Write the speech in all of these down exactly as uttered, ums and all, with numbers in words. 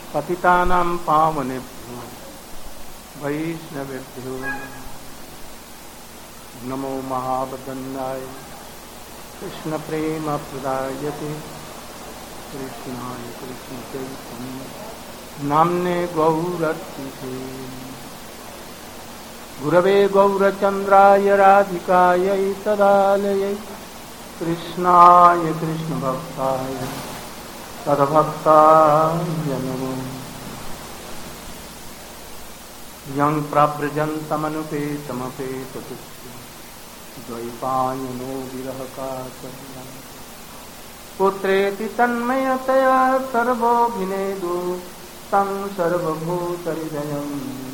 पतितानां पावनेभ्यो वैष्णवेभ्यो नमो महावदन्नाय कृष्ण प्रेम प्रदायते कृष्णाय कृष्ण चैतन्य नाम्ने गौरर्चिते गुरवे गौरचन्द्राय राधिकायै तदालयै कृष्णाय कृष्णभक्ताय तद्भक्ताय नमो यं प्रव्रजन्तमनुपेतमपेततुष्टं द्वैपायनो विरहकातर्यं पुत्रेति तन्मयतया सर्वोऽभिनेदु तं सर्वभूतहृदयं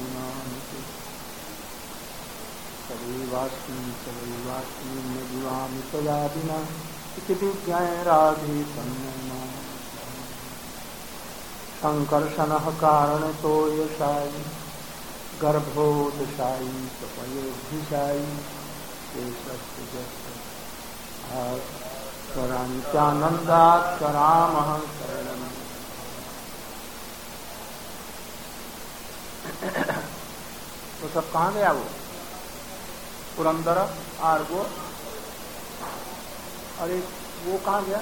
सदैवास्मि सदैवास्मि न जीवामि त्वया विना इति विज्ञाय राधे तन्मया संकर्षणः कारणतो यशायि गर्भोदशायि तपयोभिशायि शेषस्य जस्वरान्त्यानन्दात्करामः शरणम्। तो सब कहाँ गया वो पुरंदर और वो अरे वो कहाँ गया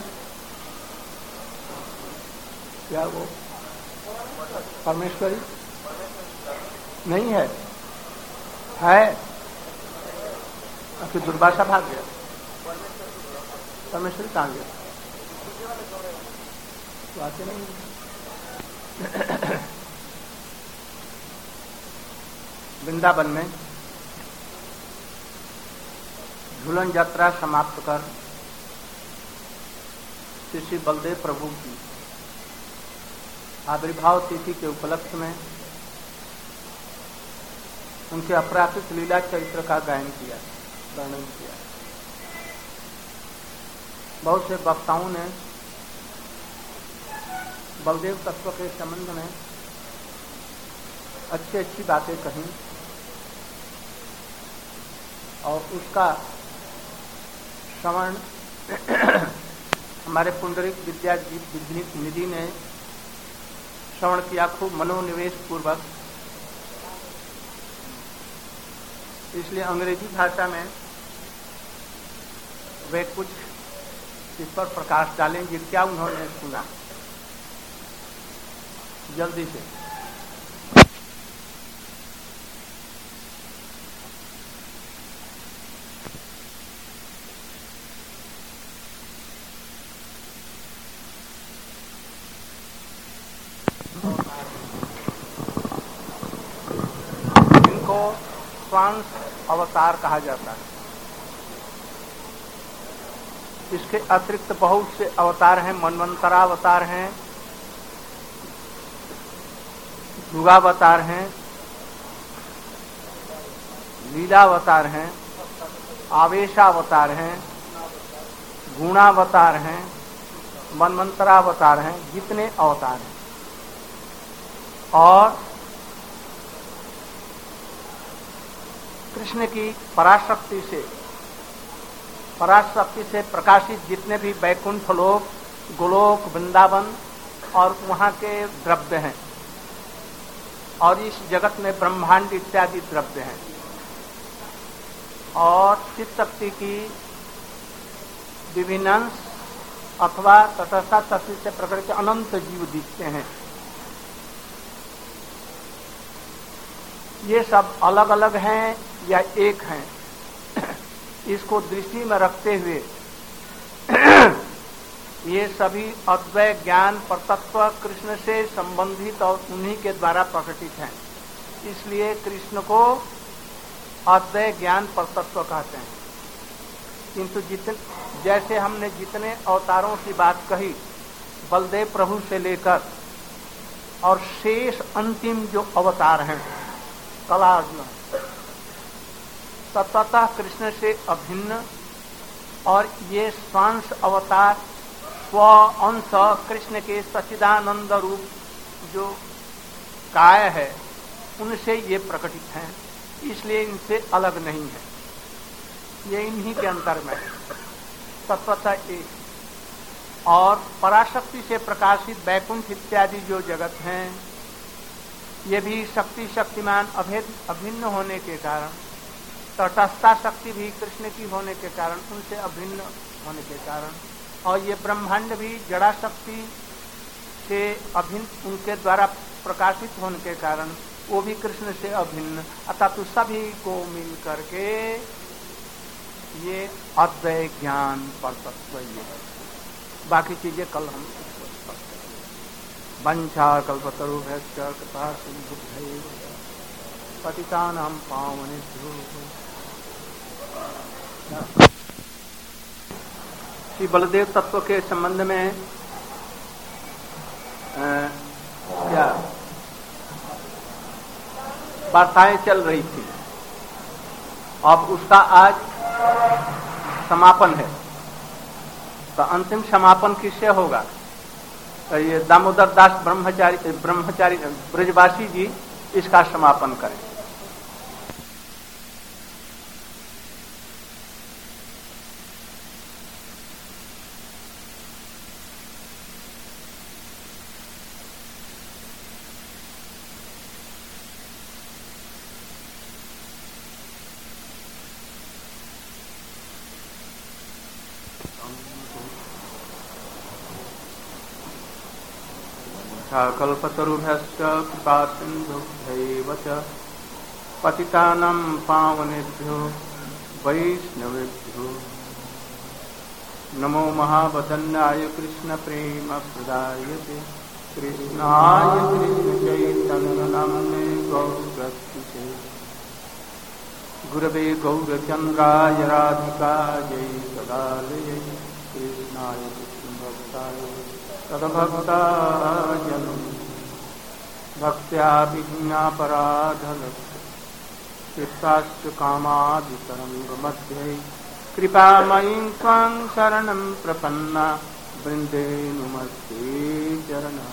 क्या वो परमेश्वरी नहीं है है फिर दुर्वासा भाग गया परमेश्वरी कहाँ गया तो आते नहीं वृंदावन में झूलन यात्रा समाप्त कर श्री बलदेव प्रभु की आविर्भाव तिथि के उपलक्ष्य में उनके अपराकृत लीला चरित्र का गायन किया वर्णन किया। बहुत से वक्ताओं ने बलदेव तत्व के संबंध में अच्छी अच्छी बातें कही और उसका श्रवण हमारे पुंडरीक विद्या निधि ने श्रवण किया खूब मनोनिवेश पूर्वक। इसलिए अंग्रेजी भाषा में वे कुछ इस पर प्रकाश डालेंगे क्या उन्होंने सुना जल्दी से। स्वांश अवतार कहा जाता है। इसके अतिरिक्त बहुत से अवतार हैं, मनवंतरावतार हैं, युगावतार हैं, लीलावतार हैं, आवेशावतार हैं, गुणावतार हैं, मनवंतरावतार हैं, जितने अवतार हैं। और कृष्ण की पराशक्ति से पराशक्ति से प्रकाशित जितने भी वैकुंठ लोक, गोलोक, वृंदावन और वहाँ के द्रव्य हैं और इस जगत में ब्रह्मांड इत्यादि द्रव्य हैं और चित शक्ति की विभिन्न अंश अथवा तटस्था शक्ति से प्रकट अनंत जीव दिखते हैं। ये सब अलग अलग हैं या एक हैं, इसको दृष्टि में रखते हुए ये सभी अद्वैत ज्ञान परतत्व कृष्ण से संबंधित और उन्हीं के द्वारा प्रकटित हैं। इसलिए कृष्ण को अद्वैत ज्ञान परतत्व कहते हैं। किंतु जितने जैसे हमने जितने अवतारों की बात कही बलदेव प्रभु से लेकर और शेष अंतिम जो अवतार हैं कलार्जुन तत्वतः कृष्ण से अभिन्न और ये स्वांश अवतार स्व अंश कृष्ण के सच्चिदानंद रूप जो काय है उनसे ये प्रकटित हैं, इसलिए इनसे अलग नहीं है, ये इन्हीं के अंतर में तत्वतः एक। और पराशक्ति से प्रकाशित वैकुंठ इत्यादि जो जगत हैं, ये भी शक्ति शक्तिमान अभेद अभिन्न होने के कारण, तटस्थता शक्ति भी कृष्ण की होने के कारण, उनसे अभिन्न होने के कारण, और ये ब्रह्मांड भी जड़ा शक्ति से अभिन्न उनके द्वारा प्रकाशित होने के कारण वो भी कृष्ण से अभिन्न, अतः तो सभी को मिल करके ये अद्वैय ज्ञान पर तत्व ये है। बाकी चीजें कल हम वंशा कल्पतरुभ्यश्च कृपा सिन्धुभ्यैव पतितानां पावनेभ्यो। श्री बलदेव तत्व के संबंध में आ, क्या वार्ताएं चल रही थी, अब उसका आज समापन है। तो अंतिम समापन किससे होगा? तो ये दामोदर दास ब्रह्मचारी ब्रह्मचारी ब्रजवासी जी इसका समापन करें। कल्पतरुभ्यश्च कृपा सिन्धुभ्यैव च पतितानां पावनेभ्यो वैष्णवेभ्यो नमो महावदन्याय कृष्ण प्रेम प्रदायते कृष्णाय कृष्ण चैतन्य नाम्ने गौरक्षिते गुरवे गौरचन्द्राय राधिकायै सदालये कृष्णाय कृष्ण भक्ताय तद्भक्ताजनं भक्त्या विघ्नापराधलक्ष्य चित्ताश्च कामादितरङ्गमध्ये कृपामयीं त्वां शरणं प्रपन्ना वृन्दे नुमस्ते चरणा।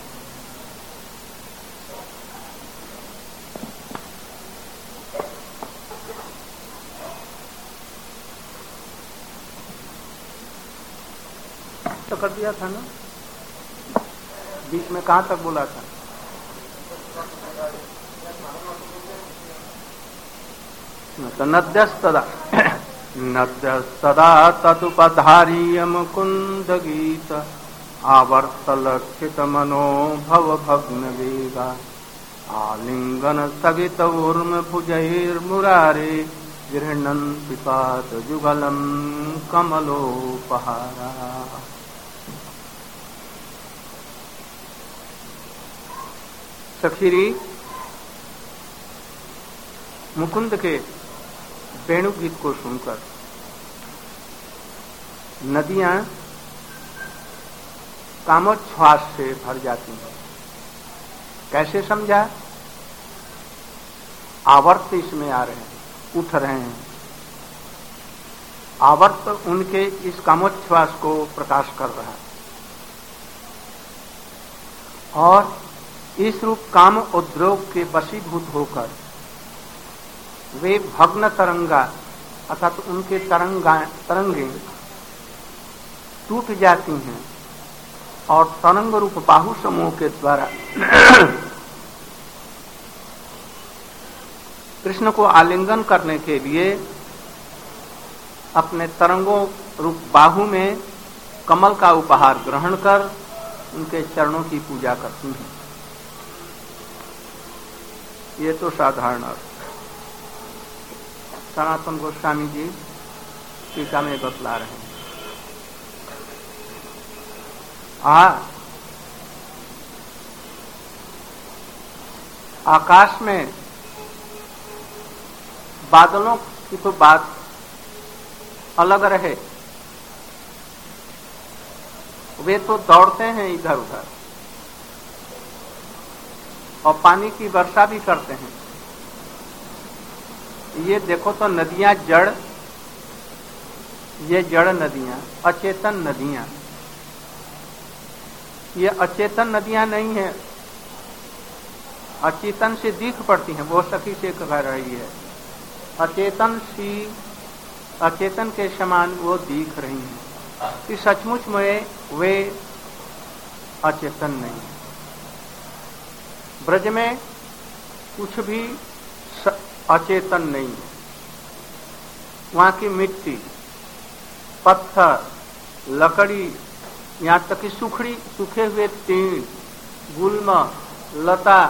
तो कर दिया था ना, बीच में कहां तक बोला था? तो नद्यस्तदा नद्यस्तदा तदुपधारीय मुकुंद गीत आवर्तलक्षित मनोभव भग्न वेगा आलिंगन स्थगित ऊर्म भुजैर्मुरारे गृह्णन्ति पाद जुगलम कमलोपहारा। सखीरी मुकुंद के वेणु गीत को सुनकर नदियां कामोच्छ्वास से भर जाती हैं। कैसे समझा? आवर्त इसमें आ रहे हैं, उठ रहे हैं। आवर्त उनके इस कामोच्छ्वास को प्रकाश कर रहा है और इस रूप काम उद्योग के वशीभूत होकर वे भग्न तरंगा अर्थात तो उनके तरंगा तरंगे टूट जाती हैं और तरंग रूप बाहु समूह के द्वारा कृष्ण को आलिंगन करने के लिए अपने तरंगों रूप बाहु में कमल का उपहार ग्रहण कर उनके चरणों की पूजा करती हैं। ये तो साधारण अर्थ। सनातन गोस्वामी जी टीका में बतला रहे हैं। आ आकाश में बादलों की तो बात अलग रहे, वे तो दौड़ते हैं इधर उधर और पानी की वर्षा भी करते हैं। ये देखो तो नदियां जड़, ये जड़ नदियां, अचेतन नदियां, ये अचेतन नदियां नहीं है, अचेतन से दिख पड़ती हैं। वो सखी से कह रही है, अचेतन सी अचेतन के समान वो दिख रही हैं। कि सचमुच में वे अचेतन नहीं। ब्रज में कुछ भी अचेतन नहीं है। वहां की मिट्टी, पत्थर, लकड़ी, यहां तक कि सूखड़ी सूखे हुए तीन, गुल्म, लता,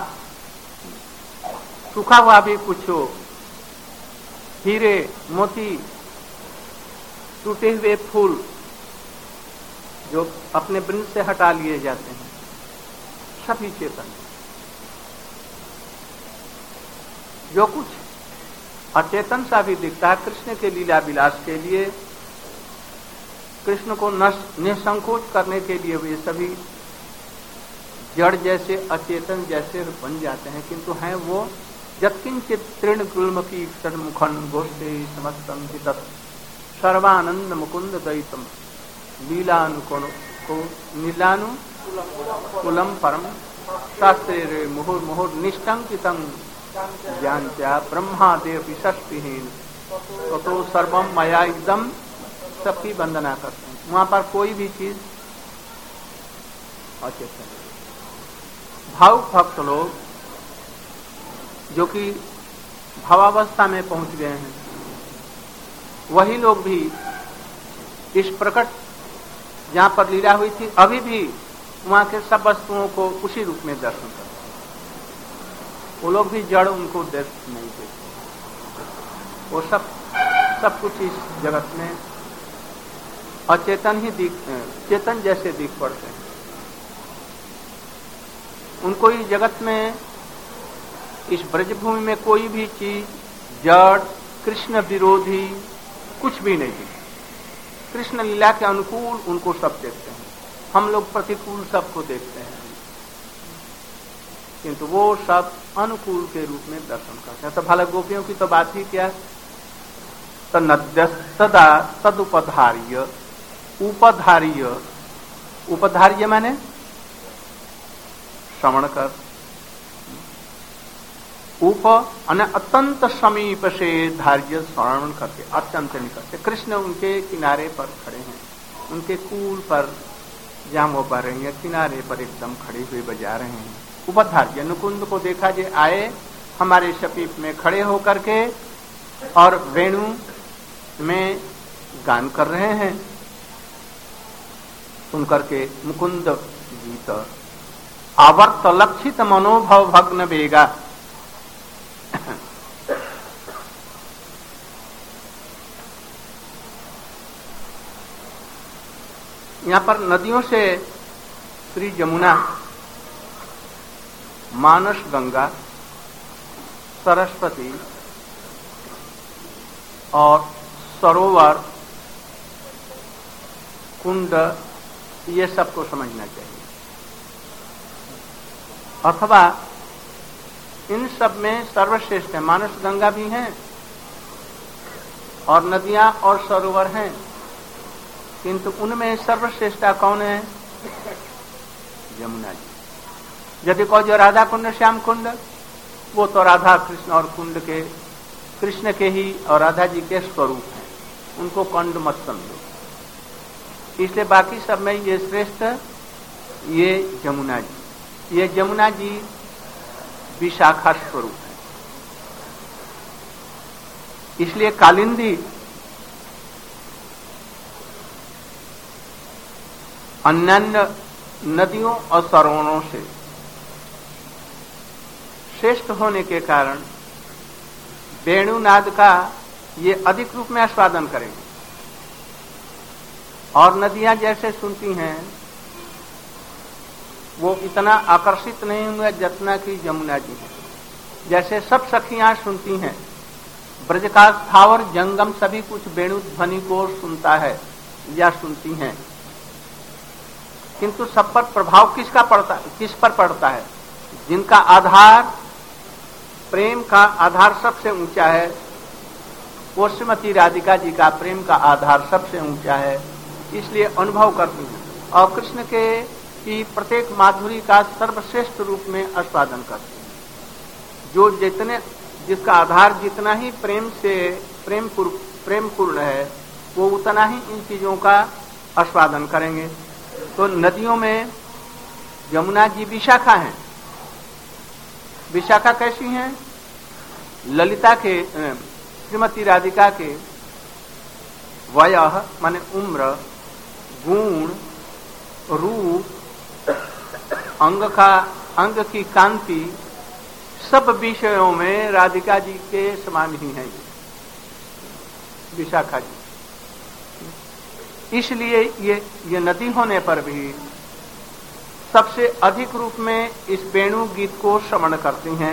सूखा हुआ भी कुछ हो, हीरे, मोती, टूटे हुए फूल जो अपने वृंद से हटा लिए जाते हैं, सभी चेतन। जो कुछ अचेतन सा भी दिखता है कृष्ण के लीला विलास के लिए, कृष्ण को निसंकोच करने के लिए वे सभी जड़ जैसे, अचेतन जैसे बन जाते हैं, किंतु हैं वो यत्किंचित तृण गुल्म की षण्मुखन गोष्ठे समस्तम हितत् सर्वानंद मुकुंद दयितम लीलानुकोण को नीलानु कुलम परम शास्त्रे रे मुहुर मुहुर निष्टंकितं ज्ञानत्या ब्रह्मादेव विशक्तिहीन तो सर्वम मया एकदम, सबकी वंदना करते हैं। वहां पर कोई भी चीज अचेतन। भावुक भक्त लोग जो कि भावावस्था में पहुंच गए हैं, वही लोग भी इस प्रकट जहां पर लीला हुई थी अभी भी वहां के सब वस्तुओं को उसी रूप में दर्शन करते। वो लोग भी जड़ उनको दर्शन नहीं देते। वो सब सब कुछ इस जगत में अचेतन ही दिख, चेतन जैसे दिख पड़ते हैं। उनको इस जगत में, इस ब्रजभूमि में कोई भी चीज जड़, कृष्ण विरोधी कुछ भी नहीं दिखती। कृष्ण लीला के अनुकूल उनको सब देखते हैं, हम लोग प्रतिकूल सबको देखते हैं, किंतु वो सब अनुकूल के रूप में दर्शन करते हैं। तो भला गोपियों की तो बात ही क्या। तदा तदुपधार्य, उपधार्य, उपधार्य माने श्रवण कर, उप अने अत्यंत समीप से धार्य श्रवण करके, अत्यंत निकट से। कृष्ण उनके किनारे पर खड़े हैं, उनके कूल पर जहां वो बह रही है, किनारे पर एकदम खड़े हुए बजा रहे हैं। उपधार्य, नुकुंद को देखा जे आए हमारे शपीप में खड़े होकर के और वेणु में गान कर रहे हैं। सुनकर के मुकुंद गीत आवर्त लक्षित मनोभव भग्न बेगा। यहां पर नदियों से श्री जमुना, मानस गंगा, सरस्वती और सरोवर, कुंड, ये सबको समझना चाहिए। अथवा इन सब में सर्वश्रेष्ठ है, मानस गंगा भी हैं और नदियां और सरोवर हैं, किंतु उनमें सर्वश्रेष्ठता कौन है? यमुना जी। यदि कहो जो राधा कुंड, श्याम कुंड, वो तो राधा कृष्ण और कुंड के, कृष्ण के ही और राधा जी के स्वरूप हैं, उनको कुंड मत समझो। इसलिए बाकी सब में ये श्रेष्ठ ये यमुना जी। ये यमुना जी विशाखा स्वरूप है। इसलिए कालिंदी अन्य नदियों और सरोवरों से श्रेष्ठ होने के कारण वेणुनाद का ये अधिक रूप में आस्वादन करेंगे। और नदियां जैसे सुनती हैं वो इतना आकर्षित नहीं हुए जितना कि यमुना जी है। जैसे सब सखियां सुनती हैं, ब्रज का स्थावर जंगम सभी कुछ वेणु ध्वनि को सुनता है या सुनती हैं, किंतु सब पर प्रभाव किसका पड़ता है? किस पर पड़ता है? जिनका आधार, प्रेम का आधार सबसे ऊंचा है, वो श्रीमती राधिका जी का प्रेम का आधार सबसे ऊंचा है, इसलिए अनुभव करती हैं और कृष्ण के की प्रत्येक माधुरी का सर्वश्रेष्ठ रूप में आस्वादन करती हैं। जो जितने जिसका आधार जितना ही प्रेम से प्रेम पूर्ण प्रेम पूर्ण है, वो उतना ही इन चीजों का आस्वादन करेंगे। तो नदियों में यमुना जी विशाखा हैं। विशाखा कैसी हैं? ललिता के, श्रीमती राधिका के वयः माने उम्र, गुण, रूप, अंग का अंग की कांति, सब विषयों में राधिका जी के समान ही हैं ये विशाखा जी। इसलिए ये ये नदी होने पर भी सबसे अधिक रूप में इस वेणु गीत को श्रवण करती हैं।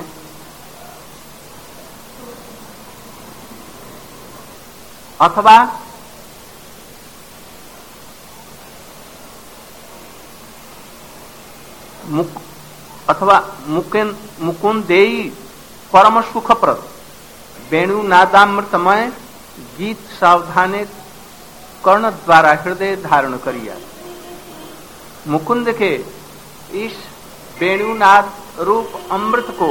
अथवा मुक अथवा मुकुंद मुकुंदेयी परम सुखप्रद वेणु नादामृतमय गीत सावधाने कर्ण द्वारा हृदय धारण करिया। मुकुंद के इस वेणुनाद रूप अमृत को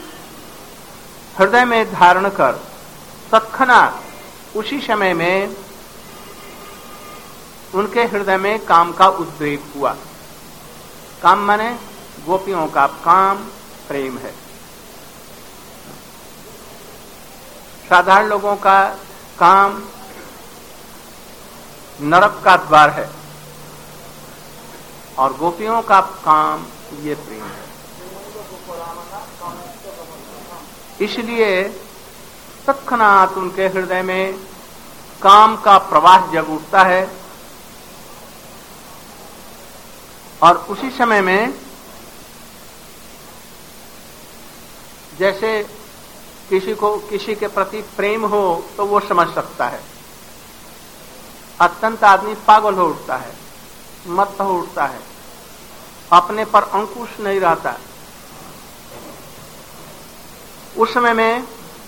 हृदय में धारण कर तत्क्षणात उसी समय में उनके हृदय में काम का उद्वेग हुआ। काम माने गोपियों का काम प्रेम है। साधारण लोगों का काम नरक का द्वार है और गोपियों का काम ये प्रेम है। इसलिए तत्क्षणात उनके हृदय में काम का प्रवाह जग उठता है और उसी समय में जैसे किसी को किसी के प्रति प्रेम हो तो वो समझ सकता है। अत्यंत आदमी पागल हो उठता है, मत्त हो उठता है, अपने पर अंकुश नहीं रहता। उस समय में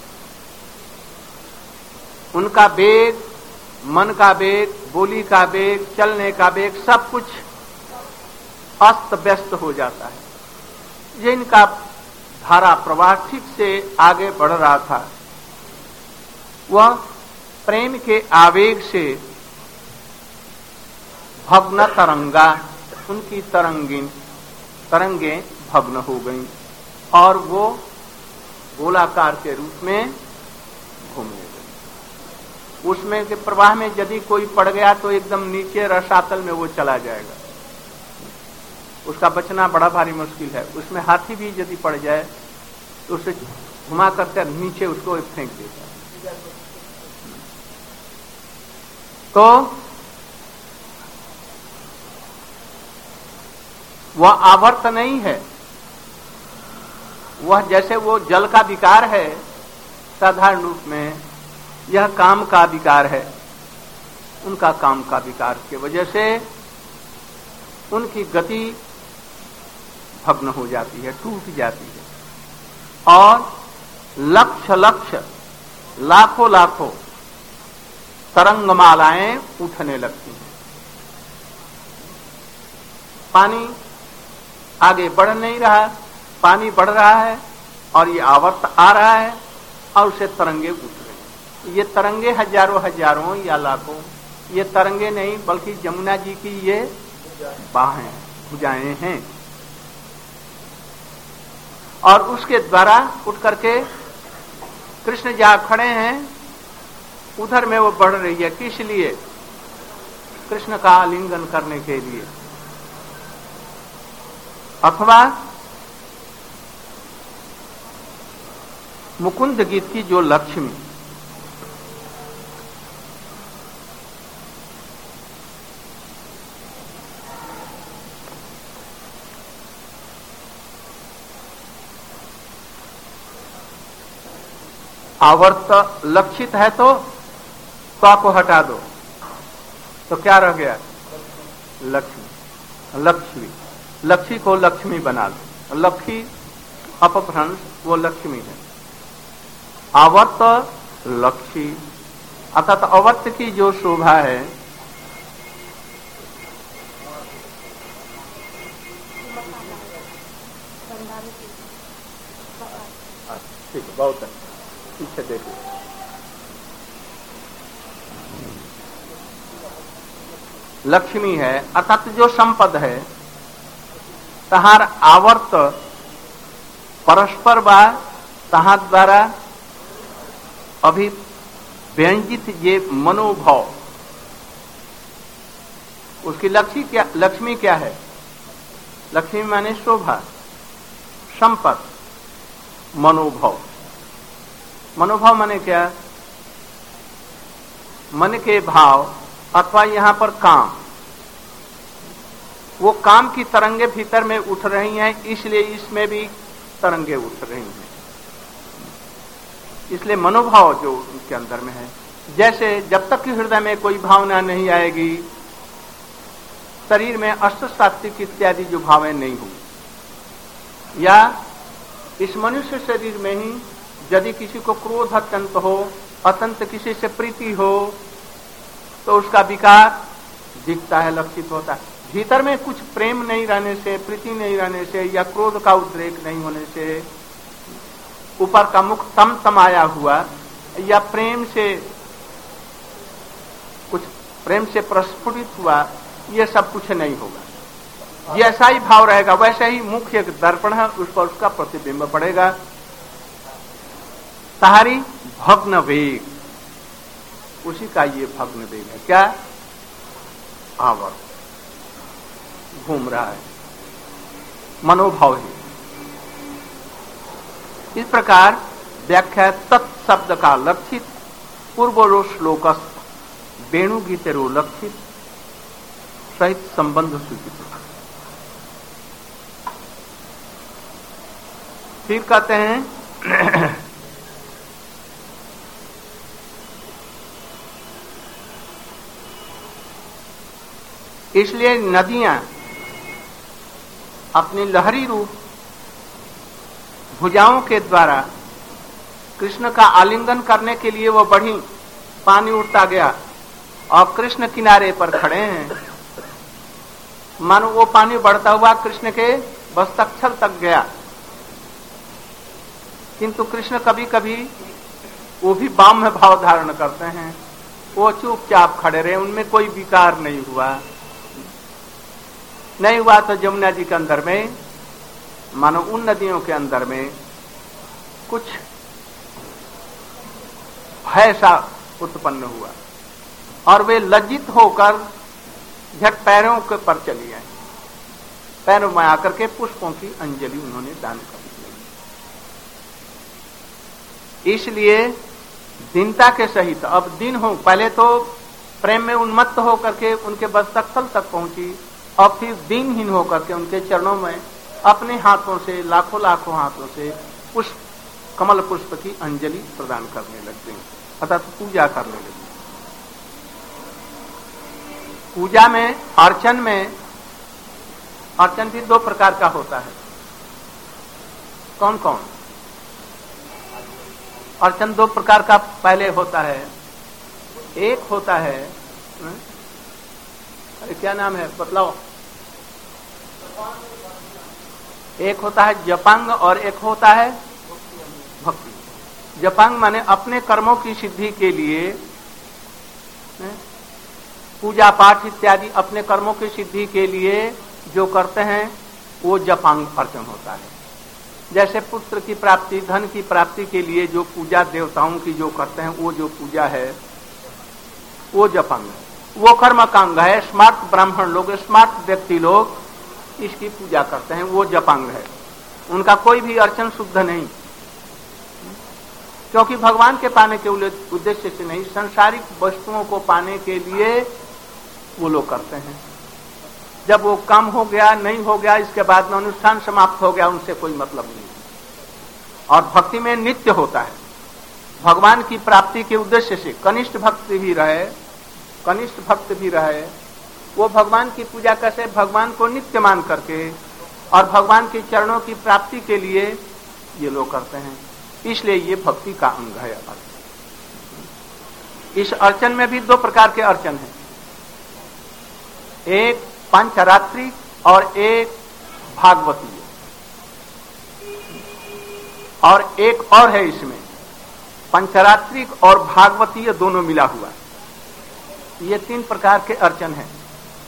उनका वेग, मन का वेग, बोली का वेग, चलने का वेग, सब कुछ अस्त व्यस्त हो जाता है। जिनका धारा प्रवाह ठीक से आगे बढ़ रहा था वह प्रेम के आवेग से भग्न तरंगा, उनकी तरंगिन तरंगें भग्न हो गईं और वो गोलाकार के रूप में घूमने लगी। उसमें के प्रवाह में यदि कोई पड़ गया तो एकदम नीचे रसातल में वो चला जाएगा, उसका बचना बड़ा भारी मुश्किल है। उसमें हाथी भी यदि पड़ जाए तो उसे घुमा करके नीचे उसको फेंक देता है। तो वह आवर्त नहीं है, वह जैसे वो जल का विकार है साधारण रूप में, यह काम का विकार है। उनका काम का विकार की वजह से उनकी गति भग्न हो जाती है, टूट जाती है और लक्ष्य लक्ष्य लाखों लाखों तरंगमालाएं उठने लगती हैं। पानी आगे बढ़ नहीं रहा, पानी बढ़ रहा है और ये आवर्त आ रहा है और उसे तरंगे उठ रही। ये तरंगे हजारों हजारों या लाखों, ये तरंगे नहीं बल्कि यमुना जी की ये बाहें, भुजाएं हैं और उसके द्वारा उठ करके कृष्ण जहां खड़े हैं उधर में वो बढ़ रही है। किस लिए? कृष्ण का आलिंगन करने के लिए। अथवा मुकुंद गीत की जो लक्ष्मी, आवर्त लक्षित है तो त्वा को हटा दो तो क्या रह गया? लक्ष्मी। लक्ष्मी लक्ष्मी को लक्ष्मी बना दो। लक्ष्मी अपभ्रंश वो लक्ष्मी है। आवर्त लक्ष्मी अर्थात अवर्त की जो शोभा है ठीक है, बहुत है। पीछे देखिए लक्ष्मी है अर्थात जो संपद है तहार आवर्त परस्पर बा तहार द्वारा अभी व्यंजित ये मनोभाव उसकी लक्ष्मी क्या लक्ष्मी क्या है? लक्ष्मी माने शोभा, संपत, मनोभाव। मनोभाव माने क्या? मन के भाव अथवा यहां पर काम, वो काम की तरंगे भीतर में उठ रही हैं, इसलिए इसमें भी तरंगे उठ रही हैं। इसलिए मनोभाव जो उनके अंदर में है, जैसे जब तक कि हृदय में कोई भावना नहीं आएगी, शरीर में अष्ट सात्विक इत्यादि जो भावें नहीं हुई, या इस मनुष्य शरीर में ही यदि किसी को क्रोध अत्यंत हो, अत्यंत किसी से प्रीति हो, तो उसका विकार दिखता है, लक्षित होता है। भीतर में कुछ प्रेम नहीं रहने से, प्रीति नहीं रहने से, या क्रोध का उद्रेक नहीं होने से, ऊपर का मुख तम तमाया हुआ, या प्रेम से कुछ प्रेम से प्रस्फुटित हुआ, ये सब कुछ नहीं होगा। जैसा ही भाव रहेगा वैसे ही मुख्य दर्पण है, उस पर उसका प्रतिबिंब पड़ेगा। तारी भग्न वेग, उसी का ये भग्न वेग है। क्या? आवर्त घूम रहा है, मनोभाव ही। इस प्रकार व्याख्या तत्शब्द का लक्षित पूर्वरो श्लोकस्थ वेणु गीतेरो लक्षित सहित संबंध सूचित। फिर कहते हैं इसलिए नदियां अपनी लहरी रूप भुजाओं के द्वारा कृष्ण का आलिंगन करने के लिए वो बढ़ी, पानी उठता गया और कृष्ण किनारे पर खड़े हैं। मानो वो पानी बढ़ता हुआ कृष्ण के वस्तक्षल तक गया, किंतु कृष्ण कभी कभी वो भी बाह्य भाव धारण करते हैं। वो चुपचाप खड़े रहे, उनमें कोई विकार नहीं हुआ। नहीं हुआ तो जमुना जी के अंदर में, मानो उन नदियों के अंदर में कुछ भय सा उत्पन्न हुआ और वे लज्जित होकर झट पैरों के पर चली आई। पैरों में आकर के पुष्पों की अंजलि उन्होंने दान कर दी। इसलिए दीनता के सहित अब दिन हो, पहले तो प्रेम में उन्मत्त होकर के उनके वस्तस्थल तक पहुंची, और फिर दीनहीन होकर के उनके चरणों में अपने हाथों से, लाखों लाखों हाथों से पुष्प, कमल पुष्प की अंजलि प्रदान करने लग गई, अर्थात पूजा करने लगी। पूजा में, अर्चन में, अर्चन भी दो प्रकार का होता है। कौन कौन? अर्चन दो प्रकार का पहले होता है। एक होता है, अरे क्या नाम है बतलाओ? एक होता है जपांग और एक होता है भक्ति। जपांग माने अपने कर्मों की सिद्धि के लिए पूजा पाठ इत्यादि अपने कर्मों की सिद्धि के लिए जो करते हैं वो जपांग अर्चन होता है। जैसे पुत्र की प्राप्ति, धन की प्राप्ति के लिए जो पूजा देवताओं की जो करते हैं वो जो पूजा है वो जपांग है। वो कर्मकांग है। स्मार्ट ब्राह्मण लोग, स्मार्ट व्यक्ति लोग इसकी पूजा करते हैं, वो जपांग है। उनका कोई भी अर्चन शुद्ध नहीं, क्योंकि भगवान के पाने के उद्देश्य से नहीं, सांसारिक वस्तुओं को पाने के लिए वो लोग करते हैं। जब वो काम हो गया, नहीं हो गया, इसके बाद में अनुष्ठान समाप्त हो गया, उनसे कोई मतलब नहीं। और भक्ति में नित्य होता है, भगवान की प्राप्ति के उद्देश्य से कनिष्ठ भक्त भी रहे, कनिष्ठ भक्त भी रहे, वो भगवान की पूजा कैसे, भगवान को नित्य मान करके और भगवान के चरणों की प्राप्ति के लिए ये लोग करते हैं। इसलिए ये भक्ति का अंग है अर्चन। इस अर्चन में भी दो प्रकार के अर्चन हैं, एक पंचरात्रि और एक भागवती, और एक और है इसमें पंचरात्रिक और भागवतीय दोनों मिला हुआ। ये तीन प्रकार के अर्चन हैं।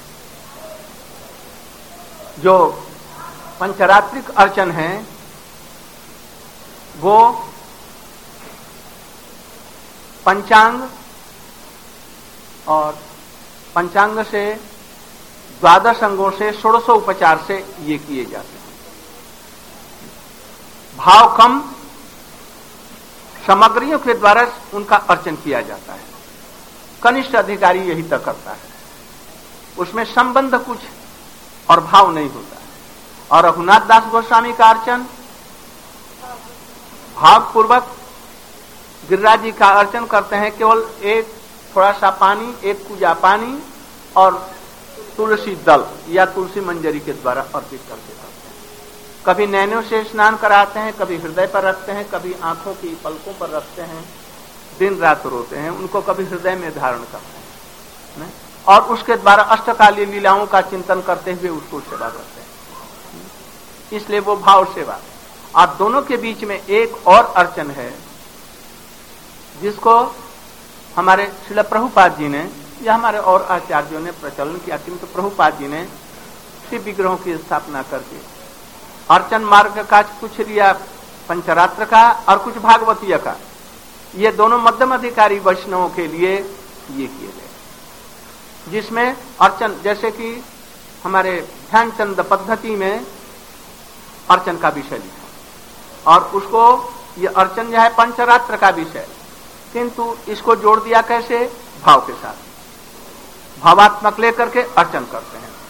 जो पंचरात्रिक अर्चन है वो पंचांग और पंचांग से द्वादश अंगों से षोडशो उपचार से ये किए जाते हैं। भाव कम सामग्रियों के द्वारा उनका अर्चन किया जाता है। कनिष्ठ अधिकारी यही तक करता है, उसमें संबंध कुछ और भाव नहीं होता है। और रघुनाथ दास गोस्वामी का अर्चन भावपूर्वक गिरिराज जी का अर्चन करते हैं, केवल एक थोड़ा सा पानी, एक पूजा पानी और तुलसी दल या तुलसी मंजरी के द्वारा अर्पित करके करते हैं। कभी नैनों से स्नान कराते हैं, कभी हृदय पर रखते हैं, कभी आंखों की पलकों पर रखते हैं, दिन रात रोते हैं, उनको कभी हृदय में धारण करते हैं और उसके द्वारा अष्टकालीय लीलाओं का चिंतन करते हुए उसको सेवा करते हैं। इसलिए वो भाव सेवा। और दोनों के बीच में एक और अर्चन है जिसको हमारे श्रील प्रभुपाद जी ने या हमारे और आचार्यों ने प्रचलन किया, किंतु प्रभुपाद जी ने शिव विग्रहों की स्थापना करके अर्चन मार्ग का कुछ लिया पंचरात्र का और कुछ भागवतीय का। ये दोनों मध्यम अधिकारी वैष्णवों के लिए ये किए गए, जिसमें अर्चन जैसे कि हमारे ध्यानचंद पद्धति में अर्चन का विषय लिखा और उसको ये अर्चन जो है पंचरात्र का विषय, किंतु इसको जोड़ दिया कैसे? भाव के साथ, भावात्मक लेकर के अर्चन करते हैं।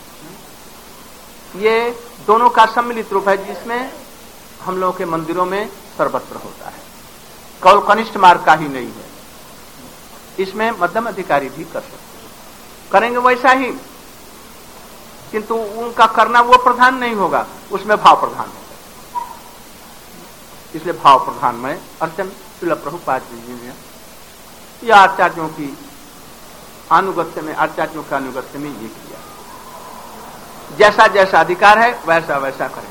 ये दोनों का सम्मिलित रूप है जिसमें हम लोगों के मंदिरों में सर्वत्र होता है, केवल कनिष्ठ मार्ग का ही नहीं है। इसमें मध्यम अधिकारी भी कर सकते हैं, करेंगे वैसा ही, किंतु उनका करना वो प्रधान नहीं होगा, उसमें भाव प्रधान होगा। इसलिए भाव प्रधान में अर्चन श्रील प्रभुपाद जी ने या आचार्यों की अनुगत्य में आचार्यों के अनुगत्य में ये किया। जैसा जैसा अधिकार है वैसा वैसा करें।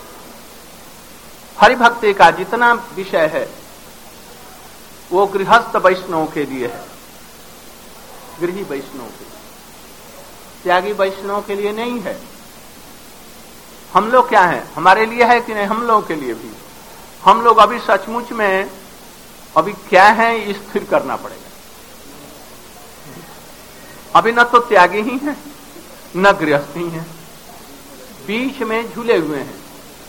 हरिभक्ति का जितना विषय है वो गृहस्थ वैष्णव के लिए है, गृही वैष्णव के लिए, त्यागी वैष्णव के लिए नहीं है। हम लोग क्या हैं? हमारे लिए है कि नहीं? हम लोगों के लिए भी। हम लोग अभी सचमुच में अभी क्या है स्थिर करना पड़ेगा। अभी न तो त्यागी ही है न गृहस्थ ही है, बीच में झूले हुए हैं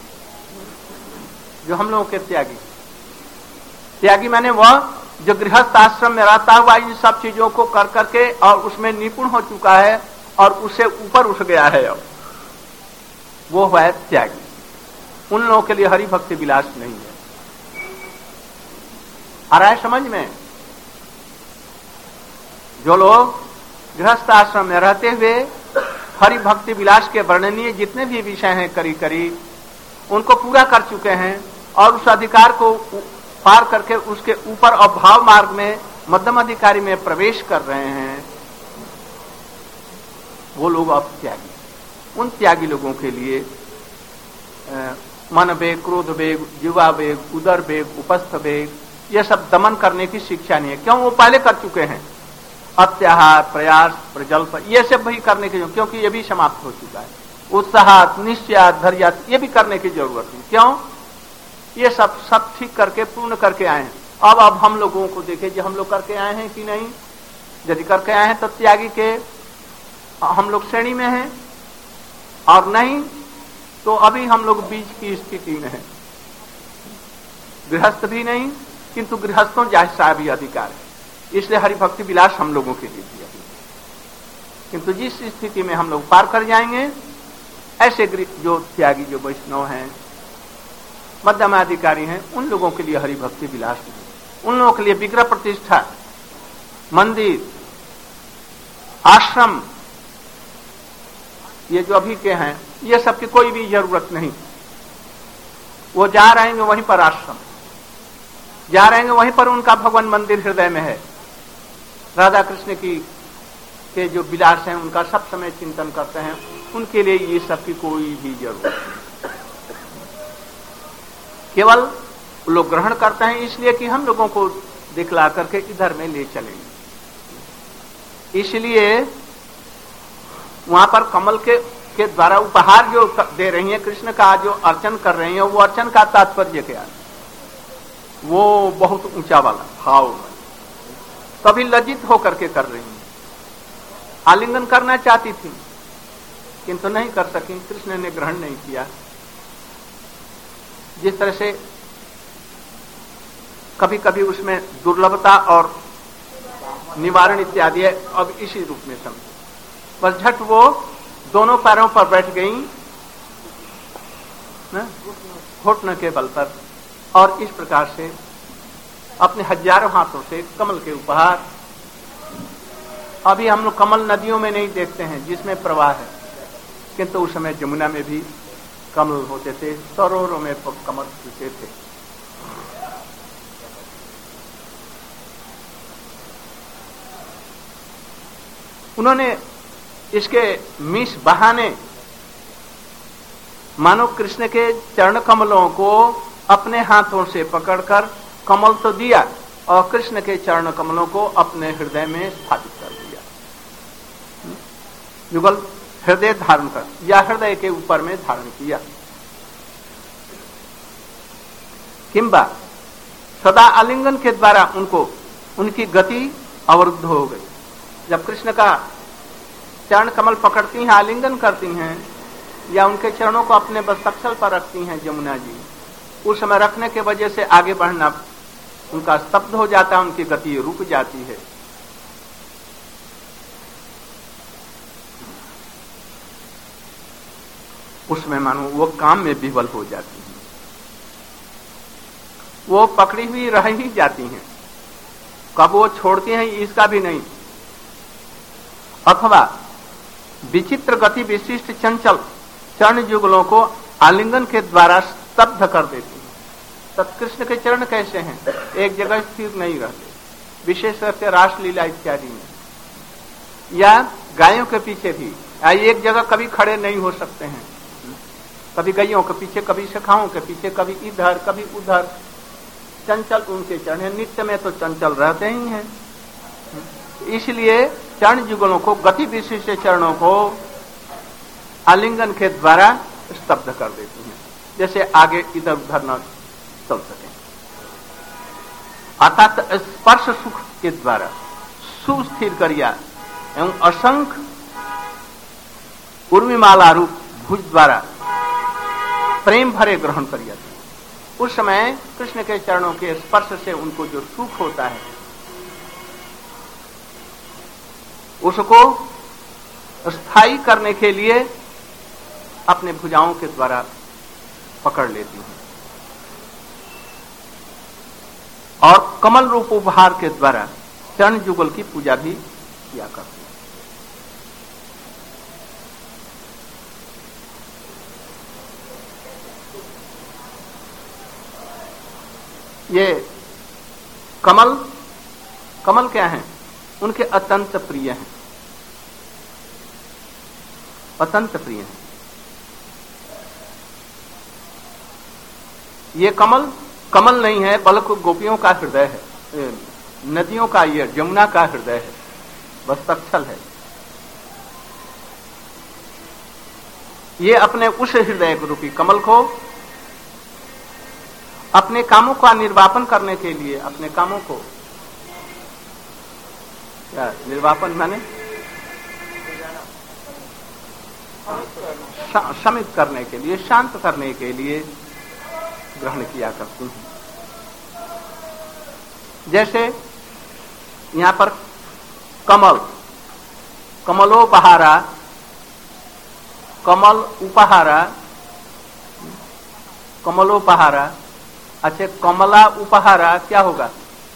जो हम लोगों के त्यागी। त्यागी माने वह जो गृहस्थ आश्रम में रहता हुआ इन सब चीजों को कर करके और उसमें निपुण हो चुका है और उससे ऊपर उठ गया है, अब वो है त्यागी। उन लोगों के लिए हरि भक्ति विलास नहीं है। आ रहा है समझ में? जो लोग गृहस्थ आश्रम में रहते हुए हरि भक्ति विलास के वर्णनीय जितने भी विषय हैं करीब करीब उनको पूरा कर चुके हैं और उस अधिकार को पार करके उसके ऊपर और भाव मार्ग में मध्यम अधिकारी में प्रवेश कर रहे हैं, वो लोग अब त्यागी। उन त्यागी लोगों के लिए आ, मन वेग, क्रोध वेग, जीवा वेग, उदर वेग, उपस्थ वेग, ये सब दमन करने की शिक्षा नहीं है। क्यों? वो पहले कर चुके हैं। अत्याहार, प्रयास, प्रजल्प, ये सब भी करने की, क्योंकि ये भी समाप्त हो चुका है। उत्साह, निश्चय, धैर्य, ये भी करने की जरूरत नहीं। क्यों? ये सब सब ठीक करके पूर्ण करके आए हैं। अब अब हम लोगों को देखें कि हम लोग करके आए हैं कि नहीं। यदि करके आए हैं तो त्यागी के हम लोग श्रेणी में हैं, और नहीं तो अभी हम लोग बीच की स्थिति में हैं। गृहस्थ भी नहीं, किंतु गृहस्थों जैसा भी अधिकार है। इसलिए हरिभक्ति विलास हम लोगों के लिए दिया। किंतु जिस स्थिति में हम लोग पार कर जाएंगे, ऐसे जो त्यागी, जो वैष्णव हैं, मध्यम अधिकारी हैं, उन लोगों के लिए हरिभक्ति विलास नहीं। उन लोगों के लिए विग्रह प्रतिष्ठा, मंदिर, आश्रम, ये जो अभी के हैं, ये सब की कोई भी जरूरत नहीं। वो जा रहेंगे वहीं पर, आश्रम जा रहेंगे वहीं पर, उनका भगवान मंदिर हृदय में है। राधा कृष्ण की के जो विलास हैं उनका सब समय चिंतन करते हैं। उनके लिए ये सब की कोई भी जरूरत नहीं। केवल लोग ग्रहण करते हैं इसलिए कि हम लोगों को दिखला करके इधर में ले चलेंगे। इसलिए वहां पर कमल के के द्वारा उपहार जो दे रही हैं, कृष्ण का जो अर्चन कर रही हैं, वो अर्चन का तात्पर्य क्या है? वो बहुत ऊंचा वाला भाव है। कभी लज्जित होकर के कर रही हैं, आलिंगन करना चाहती थी किंतु नहीं कर सकी, कृष्ण ने ग्रहण नहीं किया। जिस तरह से कभी कभी उसमें दुर्लभता और निवारण इत्यादि है, अब इसी रूप में समझो। बस झट वो दोनों पैरों पर बैठ गई घुटने के बल पर, और इस प्रकार से अपने हजारों हाथों से कमल के उपहार। अभी हम लोग कमल नदियों में नहीं देखते हैं जिसमें प्रवाह है, किंतु उस समय जमुना में भी कमल होते थे, सरोवरों में कमल खिलते थे। उन्होंने इसके मीस बहाने मानो कृष्ण के चरण कमलों को अपने हाथों से पकड़कर कमल तो दिया और कृष्ण के चरण कमलों को अपने हृदय में स्थापित कर दिया। युगल हृदय धारण कर या हृदय के ऊपर में धारण किया। किंबा सदा आलिंगन के द्वारा उनको उनकी गति अवरुद्ध हो गई। जब कृष्ण का चरण कमल पकड़ती हैं, आलिंगन करती हैं या उनके चरणों को अपने बस्तक्षल पर रखती हैं जमुना जी, उस समय रखने के वजह से आगे बढ़ना उनका स्तब्ध हो जाता है, उनकी गति रुक जाती है। उसमें मानो वो काम में विवल हो जाती हैं, वो पकड़ी हुई रह ही जाती हैं, कब वो छोड़ती हैं इसका भी नहीं। अथवा विचित्र गति विशिष्ट चंचल चरण युगलों को आलिंगन के द्वारा स्तब्ध कर देती है। तत्कृष्ण के चरण कैसे हैं? एक जगह स्थिर नहीं रहते, विशेष करके रासलीला इत्यादि में या गायों के पीछे भी एक जगह कभी खड़े नहीं हो सकते हैं। कभी गायों के पीछे, कभी सखाओं के पीछे, कभी इधर कभी उधर, चंचल उनके चरण हैं। नित्य में तो चंचल रहते ही हैं, इसलिए चरण युगलों को गति विशिष्ट चरणों को आलिंगन के द्वारा स्तब्ध कर देती हैं, जैसे आगे इधर उधर न चल सके। अर्थात स्पर्श सुख के द्वारा सुस्थिर करिया एवं असंख्य उर्मिमाला रूप भुज द्वारा प्रेम भरे ग्रहण करिया। उस समय कृष्ण के चरणों के स्पर्श से उनको जो सुख होता है उसको स्थायी करने के लिए अपने भुजाओं के द्वारा पकड़ लेती हैं और कमल रूप उपहार के द्वारा चरण युगल की पूजा भी किया करती हैं। ये कमल कमल क्या है? उनके अत्यंत प्रिय हैं, अत्यंत प्रिय हैं। ये कमल कमल नहीं है, बल्कि गोपियों का हृदय है, नदियों का, ये जमुना का हृदय है, वस्तक्षल है। ये अपने उस हृदय रूपी कमल को अपने कामों का निर्वापन करने के लिए, अपने कामों को क्या निर्वापन माने शमित करने के लिए, शांत करने के लिए ग्रहण किया करती हैं। जैसे यहां पर कमल, कमलोपहारा, कमल उपहारा, कमलोपहारा। अच्छा, कमला उपहारा क्या होगा?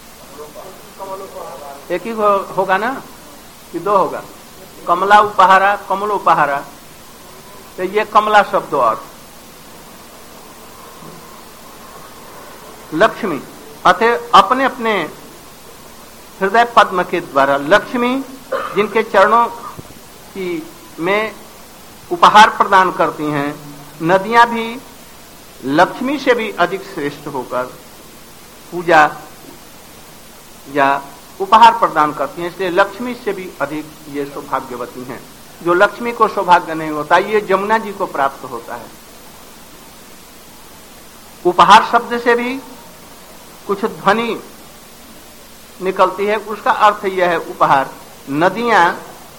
एक ही हो, होगा ना कि दो होगा? कमला उपहारा, कमलोपहारा। तो ये कमला शब्द अर्थ लक्ष्मी, अतः अपने अपने हृदय पद्म के द्वारा लक्ष्मी जिनके चरणों की में उपहार प्रदान करती हैं, नदियां भी लक्ष्मी से भी अधिक श्रेष्ठ होकर पूजा या उपहार प्रदान करती हैं, इसलिए लक्ष्मी से भी अधिक ये सौभाग्यवती हैं। जो लक्ष्मी को सौभाग्य नहीं होता, ये जमुना जी को प्राप्त होता है। उपहार शब्द से भी कुछ ध्वनि निकलती है, उसका अर्थ यह है उपहार। नदियां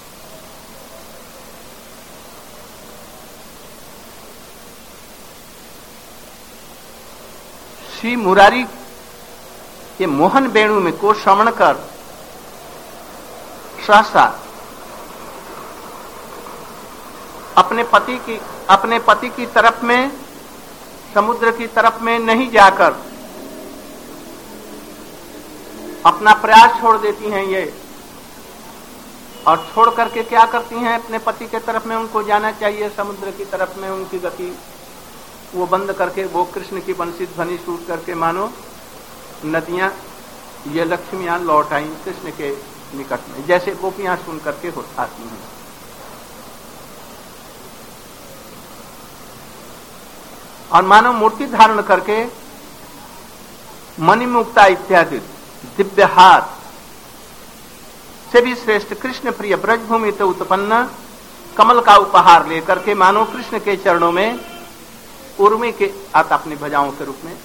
श्री मुरारी के मोहन वेणु में को श्रवण कर सहसा अपने पति की अपने पति की तरफ में, समुद्र की तरफ में नहीं जाकर अपना प्रयास छोड़ देती हैं ये, और छोड़ करके क्या करती हैं, अपने पति के तरफ में उनको जाना चाहिए, समुद्र की तरफ में उनकी गति वो बंद करके वो कृष्ण की बंसी ध्वनि सूट करके मानो नदियां ये लक्ष्मियां लौट आई कृष्ण के निकट में, जैसे गोपियां सुन करके हो आती हैं। और मानव मूर्ति धारण करके मणिमुक्ता इत्यादि दिव्य हाथ से भी श्रेष्ठ कृष्ण प्रिय ब्रजभूमि तो उत्पन्न कमल का उपहार लेकर के मानो कृष्ण के चरणों में उर्मी के आता अपनी भुजाओं के रूप में,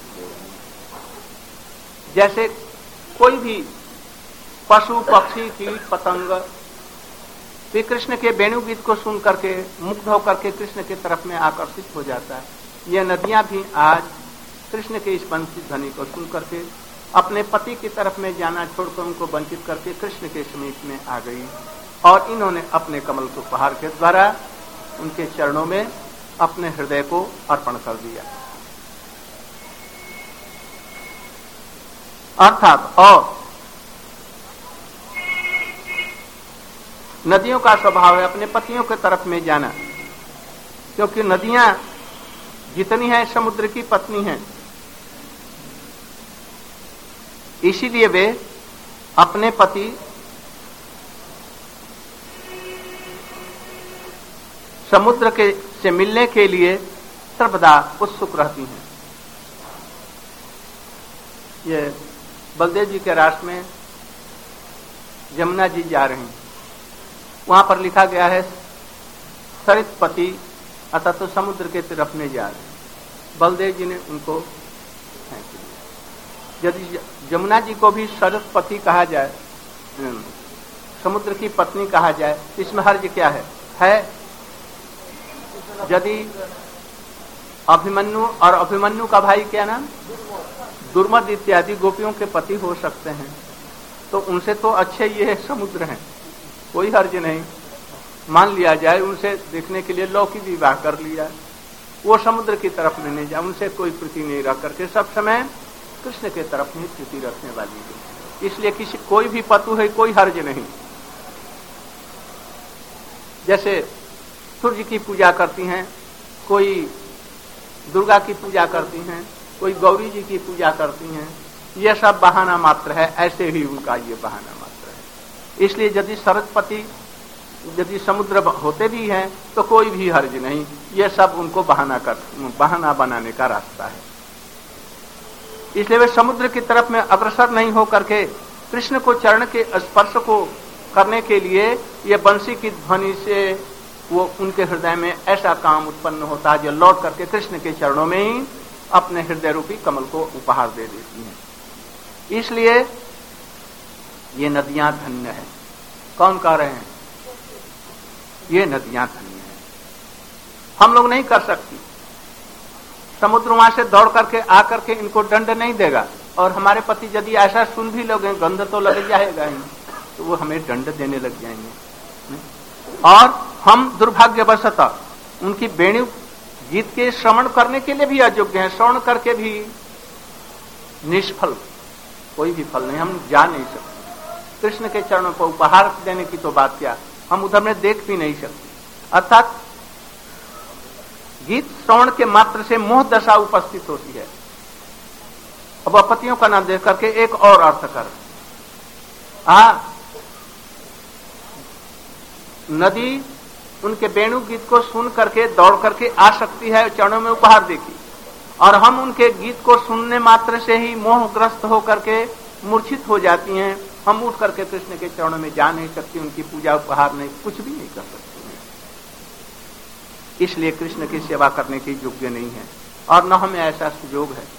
जैसे कोई भी पशु पक्षी कीट पतंग भी कृष्ण के वेणु गीत को सुन करके मुग्ध होकर के कृष्ण की तरफ में आकर्षित हो जाता है। ये नदियां भी आज कृष्ण के इस बंसी ध्वनि को सुन करके अपने पति की तरफ में जाना छोड़कर उनको वंचित करके कृष्ण के समीप में आ गई, और इन्होंने अपने कमल के उपहार के द्वारा उनके चरणों में अपने हृदय को अर्पण कर दिया। अर्थात और नदियों का स्वभाव है अपने पतियों के तरफ में जाना, क्योंकि नदियां जितनी है समुद्र की पत्नी हैं, इसीलिए वे अपने पति समुद्र के से मिलने के लिए सर्वदा उत्सुक रहती हैं। ये बलदेव जी के राष्ट्र में यमुना जी जा रहे हैं, वहां पर लिखा गया है सरितपति अतः तो समुद्र के तरफ में जा रहे हैं। बलदेव जी ने उनको फेंक दिया। यदि यमुना जी को भी सरस्वती कहा जाए, समुद्र की पत्नी कहा जाए, इसमें हर्ज क्या है? है यदि अभिमन्यु और अभिमन्यु का भाई क्या नाम दुर्मद इत्यादि गोपियों के पति हो सकते हैं, तो उनसे तो अच्छे ये समुद्र हैं, कोई हर्ज नहीं। मान लिया जाए उनसे देखने के लिए लौकिक विवाह कर लिया, वो समुद्र की तरफ में नहीं जाए, उनसे कोई प्रीति नहीं रख करके सब समय कृष्ण के तरफ ही प्रीति रखने वाली है। इसलिए किसी कोई भी पतु है कोई हर्ज नहीं। जैसे सूर्य की पूजा करती हैं, कोई दुर्गा की पूजा करती हैं, कोई गौरी जी की पूजा करती हैं, यह सब बहाना मात्र है, ऐसे ही उनका ये बहाना मात्र है। इसलिए यदि सरस्वती यदि समुद्र होते भी हैं तो कोई भी हर्ज नहीं, ये सब उनको बहाना कर बहाना बनाने का रास्ता है। इसलिए वे समुद्र की तरफ में अग्रसर नहीं हो करके कृष्ण को चरण के स्पर्श को करने के लिए ये बंसी की ध्वनि से वो उनके हृदय में ऐसा काम उत्पन्न होता है जो लौट करके कृष्ण के चरणों में ही अपने हृदय रूपी कमल को उपहार दे देती हैं। इसलिए ये नदियां धन्य है। कौन कह रहे हैं? ये नदियां धन्य है, हम लोग नहीं कर सकती। समुद्र वहां से दौड़ करके आकर के इनको दंड नहीं देगा, और हमारे पति यदि ऐसा सुन भी लोगे गंध तो लग जाएगा ही, तो वो हमें दंड देने लग जाएंगे। और हम दुर्भाग्यवशतः उनकी वेणु गीत के श्रवण करने के लिए भी अयोग्य हैं, श्रवण करके भी निष्फल, कोई भी फल नहीं, हम जा नहीं सकते। कृष्ण के चरणों को उपहार देने की तो बात क्या, हम उधर में देख भी नहीं सकते। अर्थात गीत श्रवण के मात्र से मोह दशा उपस्थित होती है। अब पतियों का नाम देख करके एक और अर्थ कर, आ नदी उनके वेणु गीत को सुन करके दौड़ करके आ सकती है, चरणों में उपहार देगी, और हम उनके गीत को सुनने मात्र से ही मोहग्रस्त होकर के मूर्छित हो जाती हैं। हम उठ करके कृष्ण के चरणों में जा नहीं सकती, उनकी पूजा उपहार नहीं, कुछ भी नहीं कर सकती हैं। इसलिए कृष्ण की सेवा करने के योग्य नहीं है और न हमें ऐसा सुयोग है।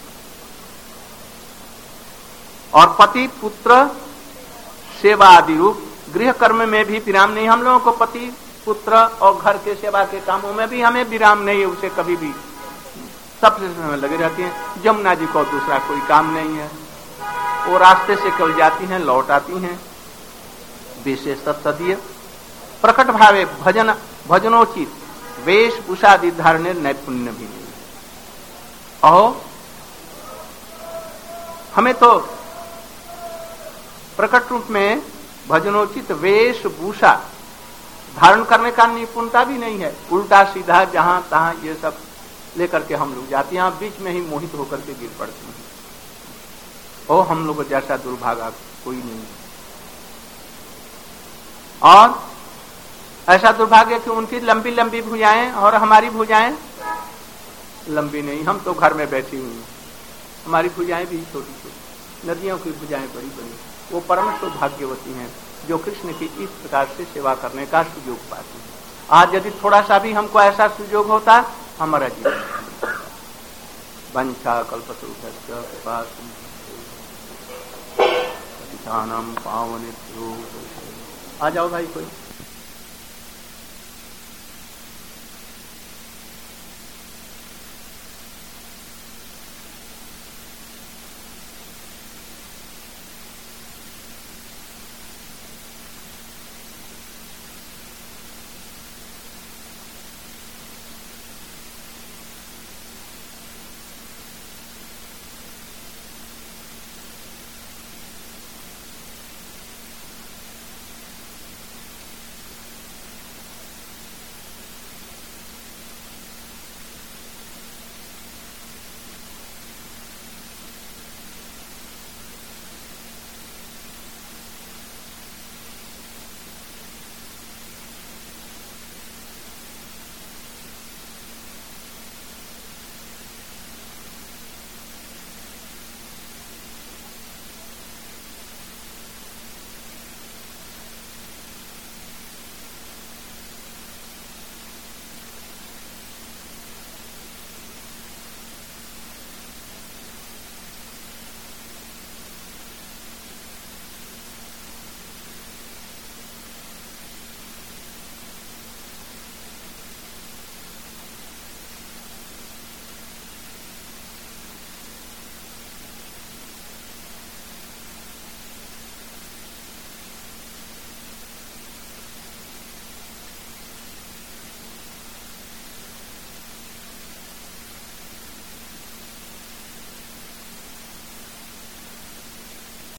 और पति पुत्र सेवा आदि रूप गृह कर्म में भी विराम नहीं। हम लोगों को पति पुत्र और घर के सेवा के कामों में भी हमें विराम नहीं है, उसे कभी भी सबसे समय लगे रहती हैं। जमुना जी को दूसरा कोई काम नहीं है, वो रास्ते से केवल जाती हैं लौट आती हैं। विशेष तदीय प्रकट भावे भजन भजनोचित वेशभूषा आदि धारणे नैपुण्य भी नहीं है। अहो हमें तो प्रकट रूप में भजनोचित वेशभूषा धारण करने का निपुणता भी नहीं है। उल्टा सीधा जहां तहां ये सब लेकर के हम लोग जाते हैं, बीच में ही मोहित होकर के गिर पड़ते हैं। ओ हम लोग जैसा दुर्भागा कोई नहीं है। और ऐसा दुर्भाग्य कि उनकी लंबी लंबी भुजाएं और हमारी भुजाएं लंबी नहीं। हम तो घर में बैठी हुई हैं, हमारी भुजाएं भी छोटी छोटी, नदियों की भुजाएं बड़ी बड़ी। वो परम सौभाग्यवती हैं जो कृष्ण की इस प्रकार से सेवा करने का सुयोग पाती है। आज यदि थोड़ा सा भी हमको ऐसा सुयोग होता, हमारा जीवन वंशा कल्पतरुभ्यश्च कृपा सिंधु पावनेभ्यो। आ जाओ भाई कोई।